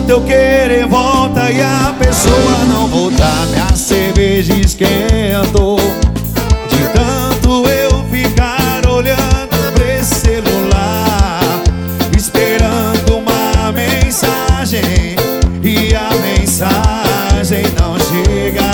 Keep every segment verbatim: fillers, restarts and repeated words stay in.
tanto eu querer volta e a pessoa não voltar. Minha cerveja esquentou de tanto eu ficar olhando pra esse celular, esperando uma mensagem, e a mensagem não chega.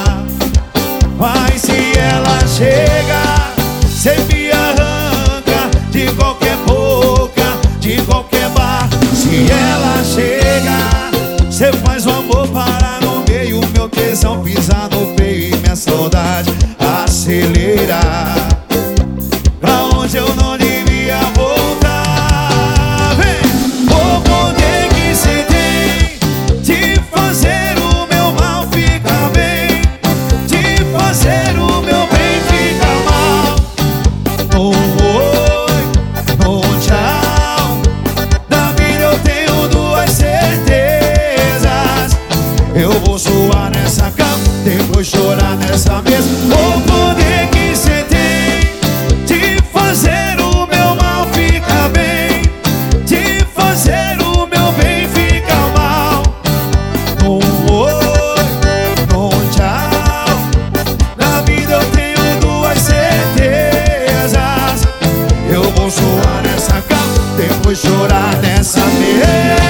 Mas se ela chega, cê me arranca de qualquer boca, de qualquer bar. Se ela chega, cê faz o amor parar no meio, meu tesão pisar no freio e minha saudade acelerar pra onde eu não devia voltar. Vem! O poder que cê tem de fazer o meu mal ficar bem, de fazer o meu bem ficar mal. No oi, no tchau, da vida eu tenho duas certezas: eu vou suar nessa cama, depois chorar nessa mesa. O poder que cê tem de fazer o meu mal ficar bem, de fazer o meu bem ficar mal. No oi, no tchau, na vida eu tenho duas certezas: eu vou suar nessa cama, depois chorar nessa mesa.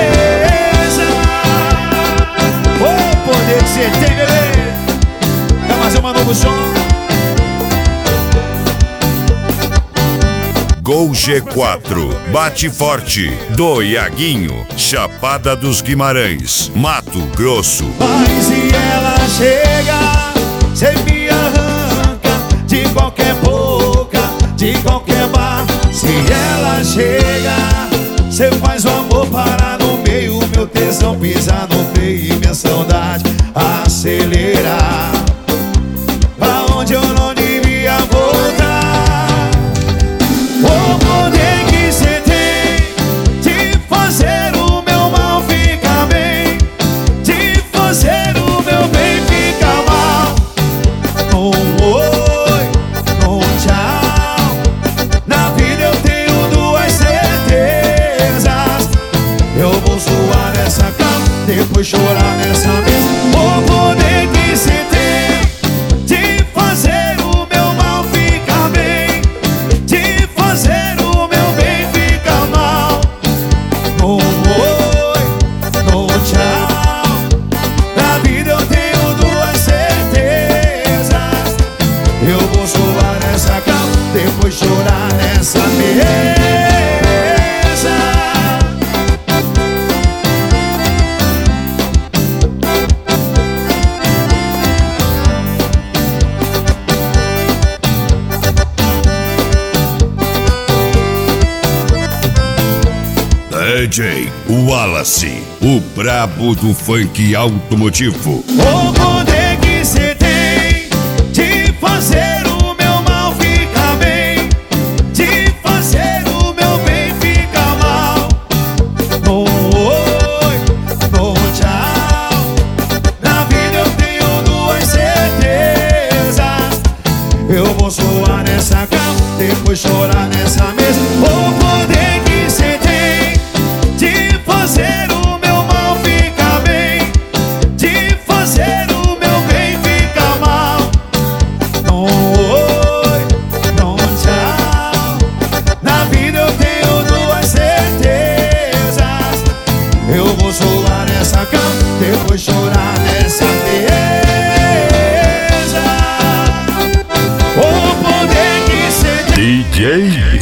O poder que cê tem, bebê. Quer fazer uma novo som? Gol G quatro, bate forte, do Iaguinho, Chapada dos Guimarães, Mato Grosso. Mas se ela chega, cê me arranca de qualquer boca, de qualquer bar. Se ela chega, cê faz o amor parar no meio, meu tesão pisar no freio e minha saudade acelerar pra onde eu não devia voltar. O poder que cê tem de fazer o meu mal ficar bem, de fazer o meu bem ficar mal. No oi, no tchau, na vida eu tenho duas certezas: eu vou suar nessa cama, depois chorar nessa mesa. O poder que cê tem de fazer o meu mal ficar bem, de fazer o meu bem ficar mal. No oi, no tchau, na vida eu tenho duas certezas: eu vou suar nessa cama, depois chorar nessa mesa. D J Wallace, o brabo do funk automotivo. O poder que cê tem de fazer o meu mal ficar bem, de fazer o meu bem ficar mal. No oi, no tchau, na vida eu tenho duas certezas: eu vou suar nessa cama, depois chorar nessa mesa. O poder que cê tem de fazer o meu mal ficar bem, de fazer o meu bem ficar mal. No oi, no tchau, na vida eu tenho duas certezas: eu vou suar nessa cama, depois chorar nessa mesa. O poder que cê tem. D J